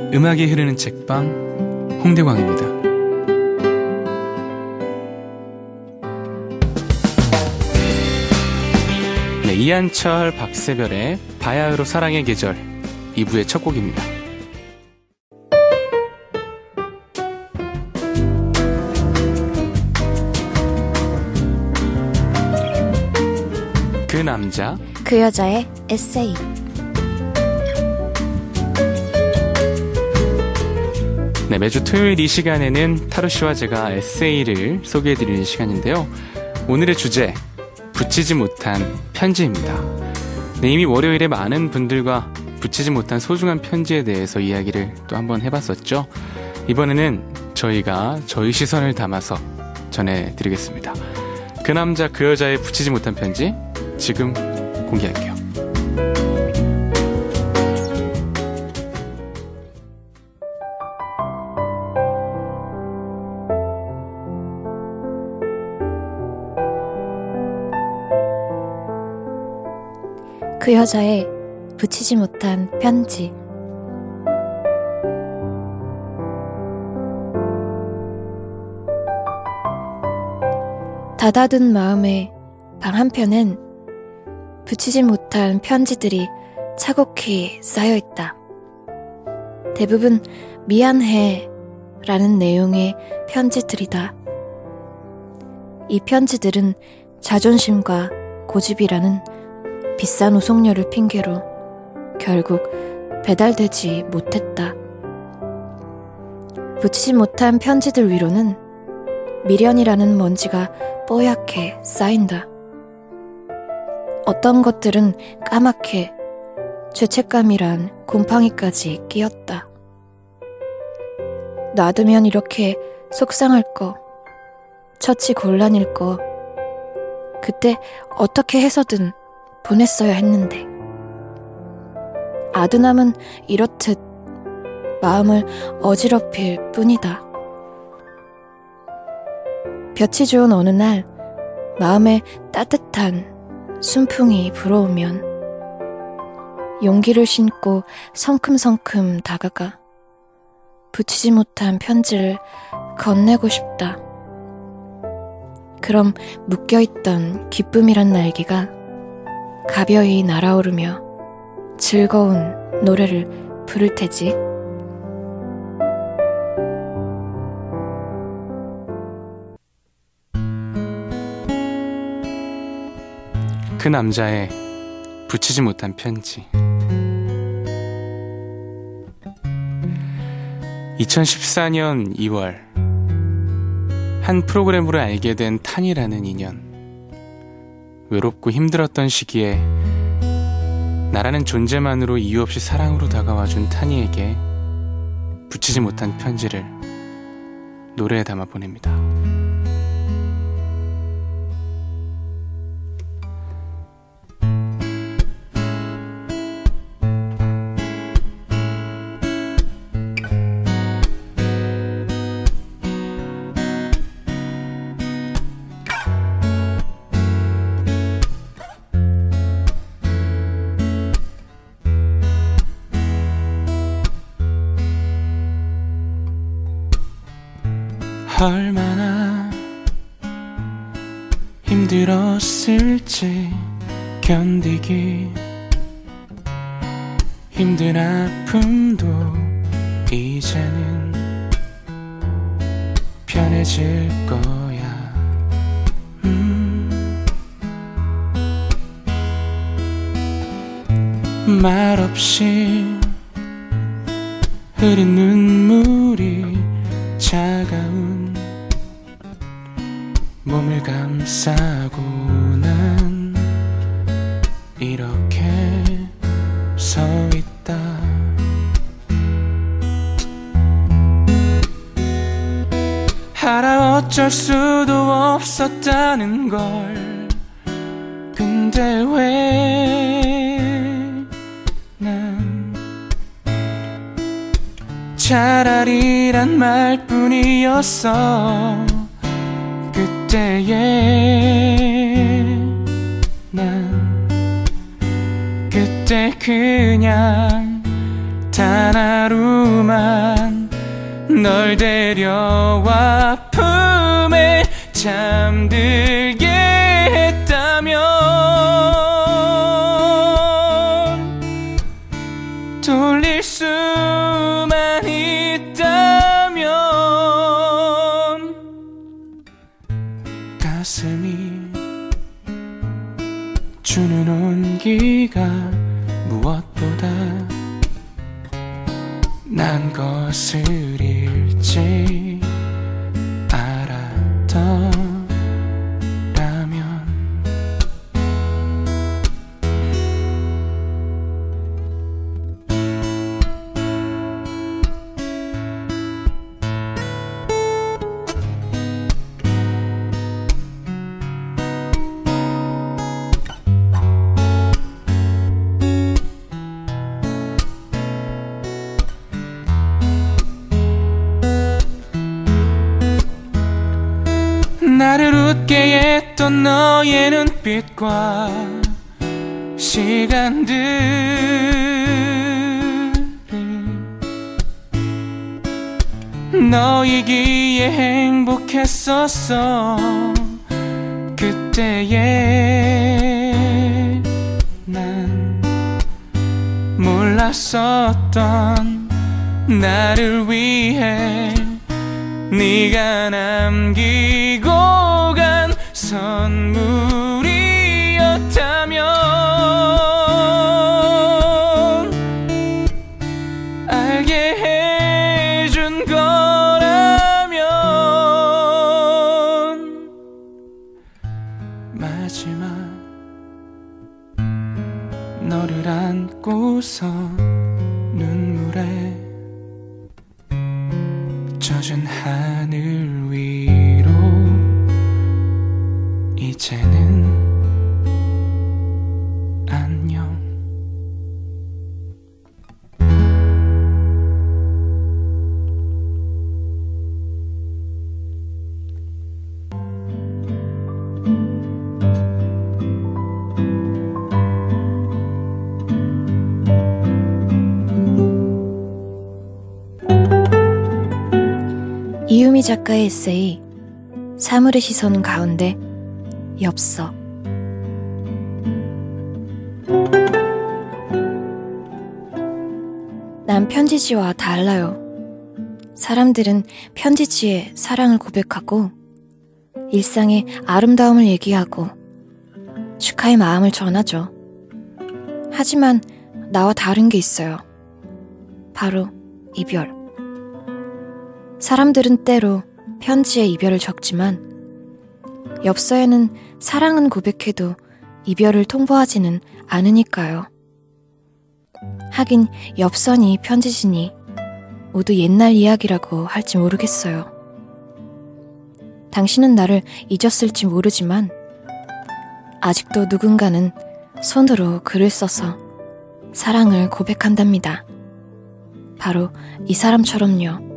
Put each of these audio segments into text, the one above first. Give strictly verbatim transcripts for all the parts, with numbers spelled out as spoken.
음악이 흐르는 책방 홍대광입니다. 네, 이한철, 박세별의 바야흐로 사랑의 계절 이 부의 첫 곡입니다. 그 남자, 그 여자의 에세이. 네, 매주 토요일 이 시간에는 타로씨와 제가 에세이를 소개해드리는 시간인데요. 오늘의 주제, 붙이지 못한 편지입니다. 네, 이미 월요일에 많은 분들과 붙이지 못한 소중한 편지에 대해서 이야기를 또 한번 해봤었죠. 이번에는 저희가 저희 시선을 담아서 전해드리겠습니다. 그 남자 그 여자의 붙이지 못한 편지 지금 공개할게요. 그 여자의 붙이지 못한 편지. 닫아둔 마음의 방 한편엔 붙이지 못한 편지들이 차곡히 쌓여있다. 대부분 미안해 라는 내용의 편지들이다. 이 편지들은 자존심과 고집이라는 비싼 우송료를 핑계로 결국 배달되지 못했다. 붙이지 못한 편지들 위로는 미련이라는 먼지가 뽀얗게 쌓인다. 어떤 것들은 까맣게 죄책감이란 곰팡이까지 끼었다. 놔두면 이렇게 속상할 거, 처치 곤란일 거, 그때 어떻게 해서든 보냈어야 했는데. 아둔함은 이렇듯 마음을 어지럽힐 뿐이다. 볕이 좋은 어느 날 마음에 따뜻한 순풍이 불어오면 용기를 신고 성큼성큼 다가가 붙이지 못한 편지를 건네고 싶다. 그럼 묶여있던 기쁨이란 날개가 가벼이 날아오르며 즐거운 노래를 부를 테지. 그 남자의 붙이지 못한 편지. 이천십사 년 이월 한 프로그램으로 알게 된 탄이라는 인연. 외롭고 힘들었던 시기에 나라는 존재만으로 이유 없이 사랑으로 다가와준 탄이에게 붙이지 못한 편지를 노래에 담아 보냅니다. 얼마나 힘들었을지 견디기 힘든 아픔도 이제는 편해질 거야. 음. 말없이 흐린 눈물이 차가운 몸을 감싸고 난 이렇게 서 있다. 알아 어쩔 수도 없었다는 걸. 근데 왜 난 차라리란 말뿐이었어. 그때에 난 그때 그냥 단 하루만 널 데려와 품에 잠들게 했다면 돌릴 수만 있다면 가슴이 주는 온기가 무엇보다 난 것을 잃지 알았더라면 나를 웃게 했던 너의 눈빛과 시간들이 너이기에 행복했었어. 그때의 난 몰랐었던 나를 위해 네가 남기고 간 선물이었다면 알게 해준 거라면 마지막 너를 안고서 눈물에 젖은 하늘 위로 이제는 안녕. 이유미 작가의 에세이 사물의 시선 가운데 엽서. 난 편지지와 달라요. 사람들은 편지지에 사랑을 고백하고 일상의 아름다움을 얘기하고 축하의 마음을 전하죠. 하지만 나와 다른 게 있어요. 바로 이별. 사람들은 때로 편지에 이별을 적지만 엽서에는 사랑은 고백해도 이별을 통보하지는 않으니까요. 하긴 엽서니 편지지니 모두 옛날 이야기라고 할지 모르겠어요. 당신은 나를 잊었을지 모르지만 아직도 누군가는 손으로 글을 써서 사랑을 고백한답니다. 바로 이 사람처럼요.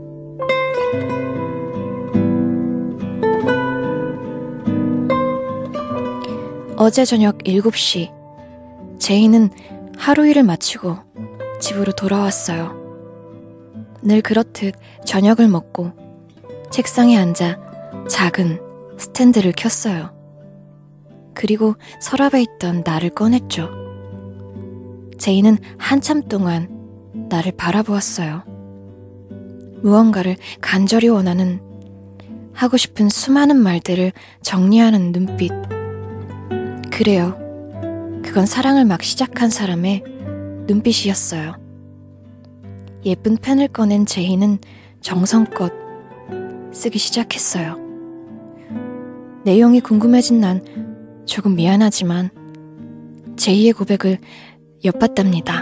어제 저녁 일곱 시 제이는 하루 일을 마치고 집으로 돌아왔어요. 늘 그렇듯 저녁을 먹고 책상에 앉아 작은 스탠드를 켰어요. 그리고 서랍에 있던 나를 꺼냈죠. 제이는 한참 동안 나를 바라보았어요. 무언가를 간절히 원하는, 하고 싶은 수많은 말들을 정리하는 눈빛. 그래요. 그건 사랑을 막 시작한 사람의 눈빛이었어요. 예쁜 펜을 꺼낸 제이는 정성껏 쓰기 시작했어요. 내용이 궁금해진 난 조금 미안하지만 제이의 고백을 엿봤답니다.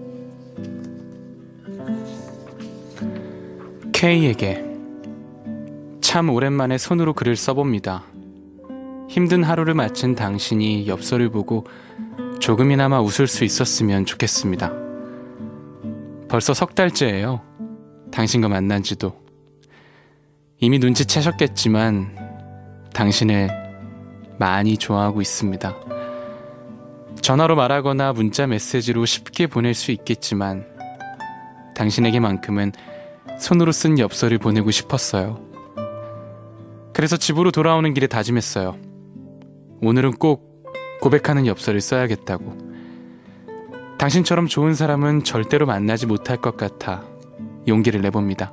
K에게 참 오랜만에 손으로 글을 써봅니다. 힘든 하루를 마친 당신이 엽서를 보고 조금이나마 웃을 수 있었으면 좋겠습니다. 벌써 석 달째예요. 당신과 만난 지도. 이미 눈치채셨겠지만 당신을 많이 좋아하고 있습니다. 전화로 말하거나 문자 메시지로 쉽게 보낼 수 있겠지만 당신에게만큼은 손으로 쓴 엽서를 보내고 싶었어요. 그래서 집으로 돌아오는 길에 다짐했어요. 오늘은 꼭 고백하는 엽서를 써야겠다고. 당신처럼 좋은 사람은 절대로 만나지 못할 것 같아 용기를 내봅니다.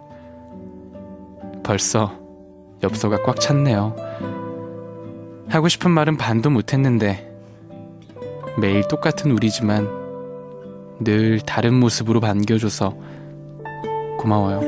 벌써 엽서가 꽉 찼네요. 하고 싶은 말은 반도 못했는데 매일 똑같은 우리지만 늘 다른 모습으로 반겨줘서 고마워요.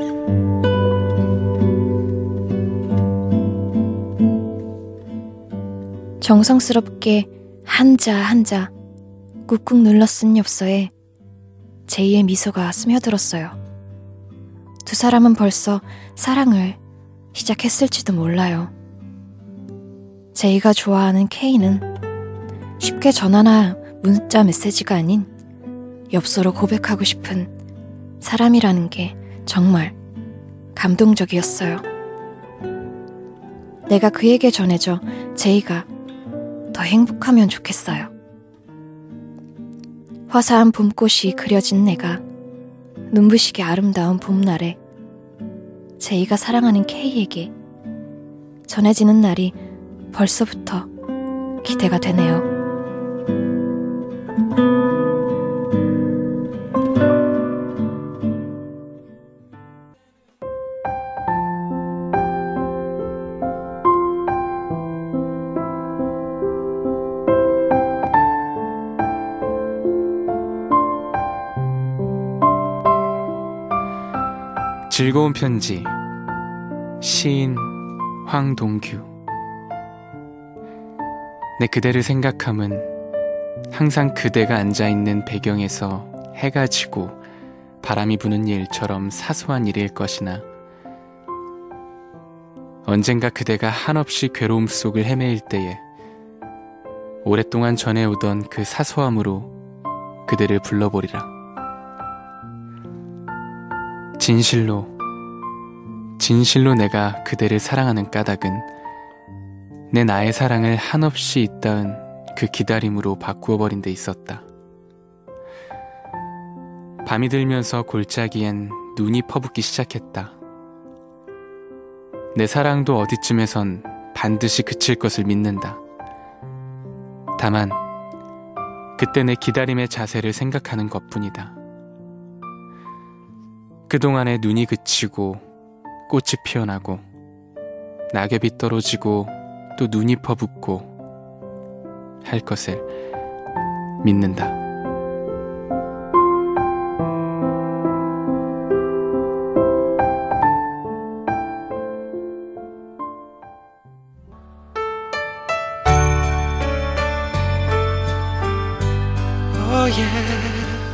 정성스럽게 한자 한자 꾹꾹 눌러 쓴 엽서에 제이의 미소가 스며들었어요. 두 사람은 벌써 사랑을 시작했을지도 몰라요. 제이가 좋아하는 K는 쉽게 전화나 문자 메시지가 아닌 엽서로 고백하고 싶은 사람이라는 게 정말 감동적이었어요. 내가 그에게 전해줘 제이가 더 행복하면 좋겠어요. 화사한 봄꽃이 그려진 내가 눈부시게 아름다운 봄날에 제이가 사랑하는 K에게 전해지는 날이 벌써부터 기대가 되네요. 즐거운 편지, 시인 황동규. 내 그대를 생각함은 항상 그대가 앉아있는 배경에서 해가 지고 바람이 부는 일처럼 사소한 일일 것이나 언젠가 그대가 한없이 괴로움 속을 헤매일 때에 오랫동안 전해오던 그 사소함으로 그대를 불러보리라. 진실로 진실로 내가 그대를 사랑하는 까닭은 내 나의 사랑을 한없이 잇따은 그 기다림으로 바꾸어버린 데 있었다. 밤이 들면서 골짜기엔 눈이 퍼붓기 시작했다. 내 사랑도 어디쯤에선 반드시 그칠 것을 믿는다. 다만 그때 내 기다림의 자세를 생각하는 것뿐이다. 그동안에 눈이 그치고 꽃이 피어나고 낙엽이 떨어지고 또 눈이 퍼붓고 할 것을 믿는다. Oh yeah.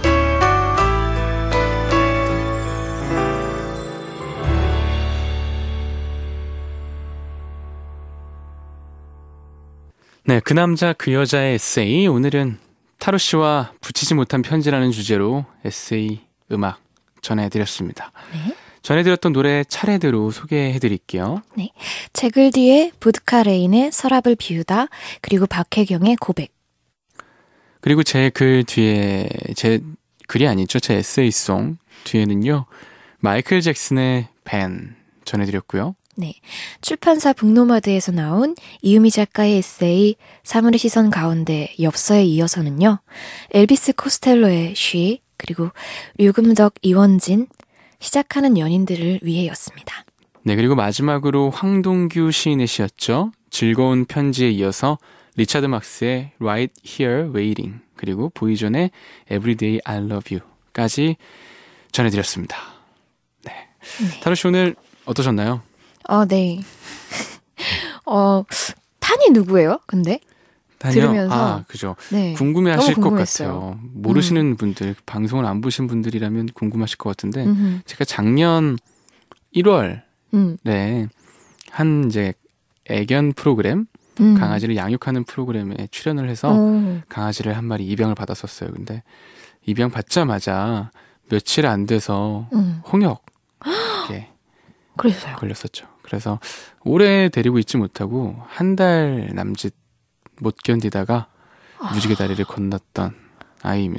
네, 그 남자 그 여자의 에세이. 오늘은 타로 씨와 붙이지 못한 편지라는 주제로 에세이 음악 전해드렸습니다. 네. 전해드렸던 노래 차례대로 소개해드릴게요. 네, 제글디의 보드카 레인의 서랍을 비우다, 그리고 박혜경의 고백. 그리고 제 글 뒤에, 제 글이 아니죠, 제 에세이송 뒤에는요, 마이클 잭슨의 밴 전해드렸고요. 네, 출판사 북노마드에서 나온 이유미 작가의 에세이 사물의 시선 가운데 엽서에 이어서는요, 엘비스 코스텔로의 쉬, 그리고 류금덕, 이원진, 시작하는 연인들을 위해였습니다. 네, 그리고 마지막으로 황동규 시인의 시였죠. 즐거운 편지에 이어서 리차드 막스의 Right Here Waiting, 그리고 보이존의 Everyday I Love You까지 전해드렸습니다. 네, 네. 타로 씨 오늘 어떠셨나요? 어, 네. 어, 탄이 누구예요? 근데 탄이요? 들으면서 아, 그죠. 네, 궁금해하실 것 같아요. 모르시는 음. 분들, 방송을 안 보신 분들이라면 궁금하실 것 같은데, 음흠. 제가 작년 일월 음. 네, 한 이제 애견 프로그램, 음. 강아지를 양육하는 프로그램에 출연을 해서 오. 강아지를 한 마리 입양을 받았었어요. 근데 입양 받자마자 며칠 안 돼서 음. 홍역 예, 그래서요. 걸렸었죠. 그래서 오래 데리고 있지 못하고 한 달 남짓 못 견디다가 아. 무지개 다리를 건넜던 아이입니다.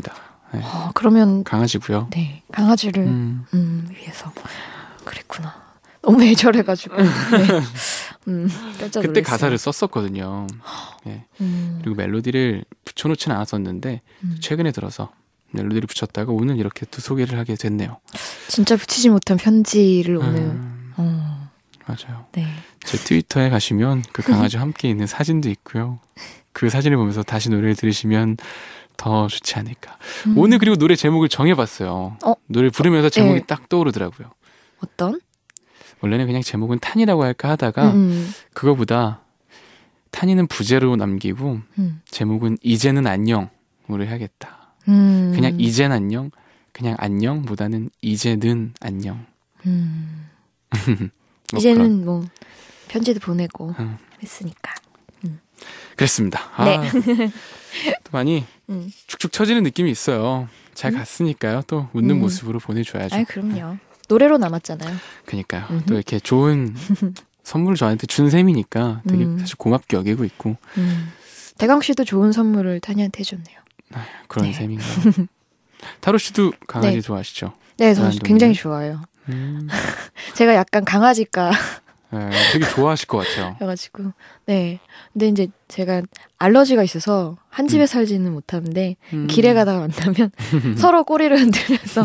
네. 어, 그러면 강아지고요. 네, 강아지를 음. 음, 위해서 그랬구나. 너무 애절해가지고. 네. 음, 깜짝 그때 놀랐어요. 가사를 썼었거든요. 네. 음. 그리고 멜로디를 붙여놓지는 않았었는데 음. 최근에 들어서 멜로디를 붙였다가 오늘 이렇게 또 소개를 하게 됐네요. 진짜 붙이지 못한 편지를 오늘. 음, 어, 맞아요. 네. 제 트위터에 가시면 그 강아지와 함께 있는 사진도 있고요. 그 사진을 보면서 다시 노래를 들으시면 더 좋지 않을까. 음. 오늘 그리고 노래 제목을 정해봤어요. 어? 노래 부르면서 제목이 네. 딱 떠오르더라고요. 어떤? 원래는 그냥 제목은 탄이라고 할까 하다가 음, 그거보다 탄이는 부제로 남기고 음. 제목은 이제는 안녕으로 해야겠다. 음. 그냥 이젠 안녕, 그냥 안녕보다는 이제는 안녕. 음. 뭐 이제는 뭐 편지도 보내고 음. 했으니까. 그랬습니다. 아, 네. 또 많이 음. 축축 처지는 느낌이 있어요. 잘 음. 갔으니까요. 또 웃는 음. 모습으로 보내줘야죠. 아이 그럼요. 노래로 남았잖아요. 그러니까요. 음흠. 또 이렇게 좋은 선물을 저한테 준 셈이니까 되게 음. 사실 고맙게 여기고 있고 음. 대강 씨도 좋은 선물을 타니한테 해줬네요. 그런 네. 셈인가요? 타로 씨도 강아지 네. 좋아하시죠? 네, 저 좋아하는 굉장히 동물? 좋아요. 음, 제가 약간 강아지과 네, 되게 좋아하실 것 같아요. 여가지고 네. 근데 이제 제가 알러지가 있어서 한 집에 음. 살지는 못하는데 음. 길에 가다가 만나면 서로 꼬리를 흔들면서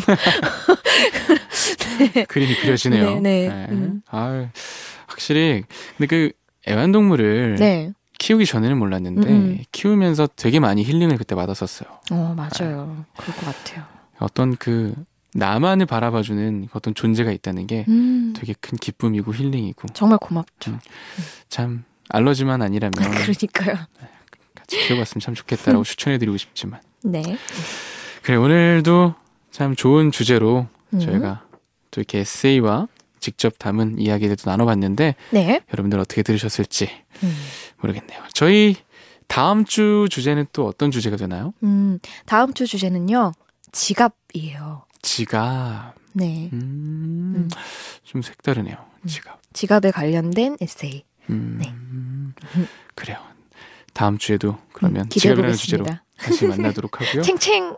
그림이 그려지네요. 네, 네. 음. 아, 확실히 근데 그 애완동물을 네. 키우기 전에는 몰랐는데 음. 키우면서 되게 많이 힐링을 그때 받았었어요. 어 맞아요. 그럴 것 같아요. 어떤 그 나만을 바라봐주는 어떤 존재가 있다는 게 음. 되게 큰 기쁨이고 힐링이고 정말 고맙죠. 음. 참 알러지만 아니라면 그러니까요. 같이 키워봤으면 참 좋겠다라고 추천해드리고 싶지만 네. 그래 오늘도 참 좋은 주제로 음. 저희가 또 이렇게 에세이와 직접 담은 이야기들도 나눠봤는데 네. 여러분들 어떻게 들으셨을지 음. 모르겠네요. 저희 다음 주 주제는 또 어떤 주제가 되나요? 음, 다음 주 주제는요. 지갑이에요. 지갑. 네. 음, 음. 좀 색다르네요. 지갑. 지갑에 관련된 에세이. 음, 네. 그래요. 다음 주에도 그러면 음, 기대해 지갑이라는 주제로 보겠습니다. 다시 만나도록 하고요. 챙챙.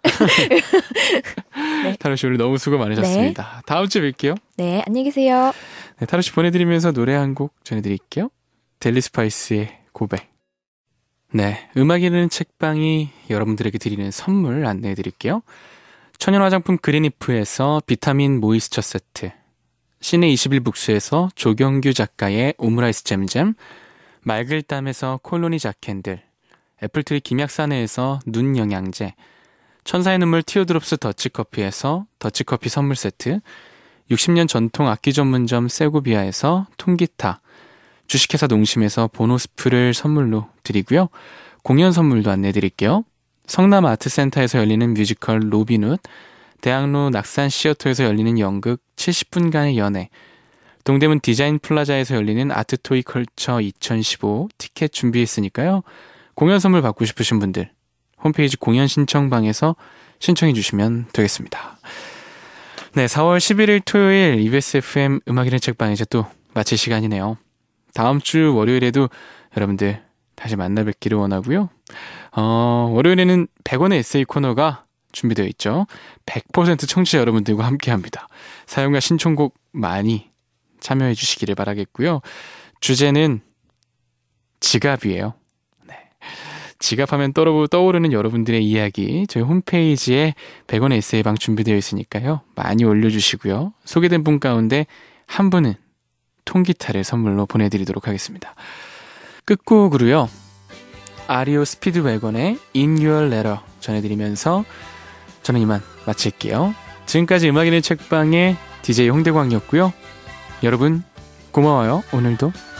타로 씨 오늘 너무 수고 많으셨습니다. 다음 주에 뵐게요. 네, 안녕히 계세요. 네, 타로 씨 보내드리면서 노래 한 곡 전해드릴게요. 델리 스파이스의 고백. 네, 음악이라는 책방이 여러분들에게 드리는 선물 안내해드릴게요. 천연 화장품 그린이프에서 비타민 모이스처 세트, 시내 이십일 북스에서 조경규 작가의 오므라이스 잼잼, 말글담에서 콜로니 자캔들, 애플트리 김약사네에서 눈 영양제, 천사의 눈물 티어드롭스 더치커피에서 더치커피 선물 세트, 육십 년 전통 악기 전문점 세고비아에서 통기타, 주식회사 농심에서 보노스프를 선물로 드리고요. 공연 선물도 안내드릴게요. 성남 아트센터에서 열리는 뮤지컬 로빈훗, 대학로 낙산 시어터에서 열리는 연극 칠십 분간의 연애, 동대문 디자인 플라자에서 열리는 아트토이 컬처 이천십오 티켓 준비했으니까요. 공연 선물 받고 싶으신 분들 홈페이지 공연 신청방에서 신청해 주시면 되겠습니다. 네, 사월 십일일 토요일 이비에스 에프엠 음악이라는 책방 이제 또 마칠 시간이네요. 다음 주 월요일에도 여러분들 다시 만나 뵙기를 원하고요. 어, 월요일에는 백 원의 에세이 코너가 준비되어 있죠. 백 퍼센트 청취자 여러분들과 함께합니다. 사연과 신청곡 많이 참여해 주시기를 바라겠고요. 주제는 지갑이에요. 네. 지갑하면 떠오르는 여러분들의 이야기 저희 홈페이지에 백 원의 에세이방 준비되어 있으니까요. 많이 올려주시고요. 소개된 분 가운데 한 분은 통기타를 선물로 보내드리도록 하겠습니다. 끝곡으로요. 아리오 스피드웨건의 In Your Letter 전해드리면서 저는 이만 마칠게요. 지금까지 음악인의 책방의 디제이 홍대광이었고요. 여러분 고마워요. 오늘도.